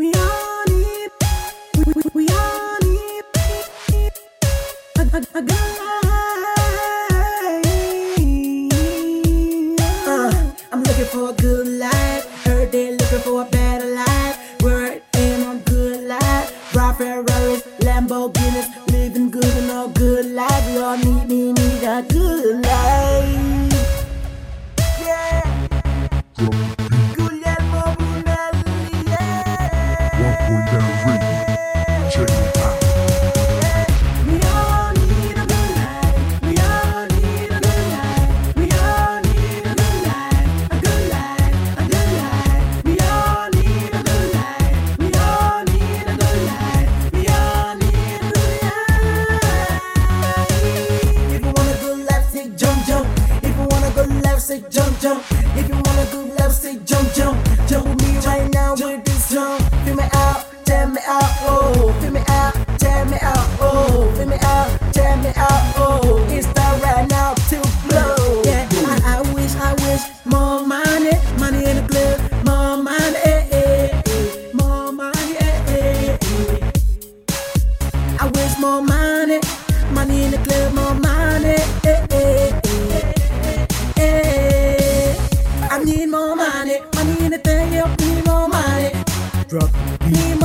We all need, we all need a guy. I'm looking for a good life. Heard they looking for a better life. Word ain't on good life. Drive Ferraris, Lamborghinis, living good and a good life. We all need a good life. Yeah. Guglielmo Brunelli, yeah. 1.9 rating. Check it out. We all need a good life. We all need a good life. We all need a good life. A good life. A good life. We all need a good life. We all need a good life. We all need a good life. If you want a good life, say jump, jump. If you want a good life, say jump, jump. If you want a good life, say jump, jump. Jump with me right now with this drum. Feel me out, tell me out, oh. Feel me out, tell me out, oh. Feel me out, tell me out, oh. It's time right now to blow. Yeah, I wish more money, money in the club, more money, more money, I wish more money, money in the club, more money, I need more money, money in the thing, help me more money. Drop, need